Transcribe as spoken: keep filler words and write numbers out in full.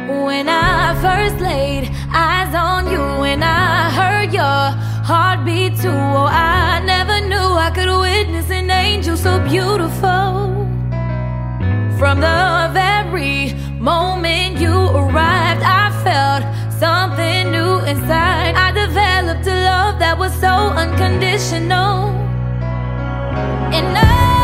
When I first laid eyes on you, when I heard your heartbeat too, oh, I never knew I could witness an angel so beautiful. From the very moment you arrived, I felt something new inside. I developed a love that was so unconditional. And I